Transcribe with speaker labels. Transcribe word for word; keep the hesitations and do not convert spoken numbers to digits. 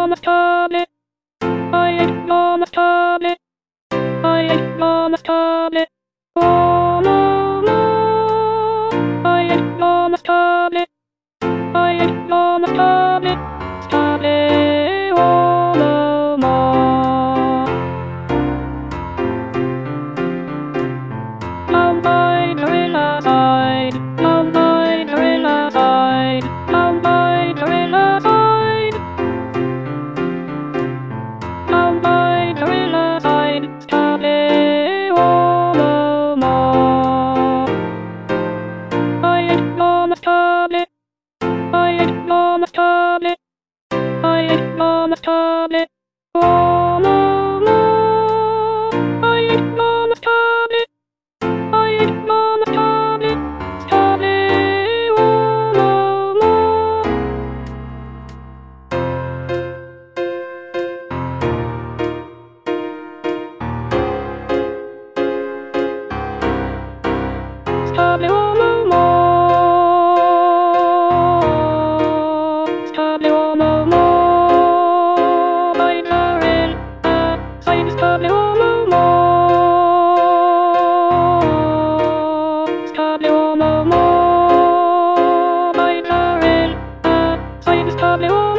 Speaker 1: ignore my tablet. I ignore my tablet. I ignore my tablet. Oh no no. I ignore my tablet. I ignore my tablet. Tablet. Oh no more. Down by the riverside. Down by the riverside. Down by the riverside. Down by the riverside. Tablet. Oh no more. I ignore my tablet. I ignore my tablet. I ignore my tablet. Oh no no. I ignore my tablet. I ignore my tablet. Tablet. Oh no no. Tablet. Oh no more. Tablet. Oh no more. By the rail. Ah, side tablet. Oh no more. Tablet. Oh no more. By the rail. Ah, side tablet. Oh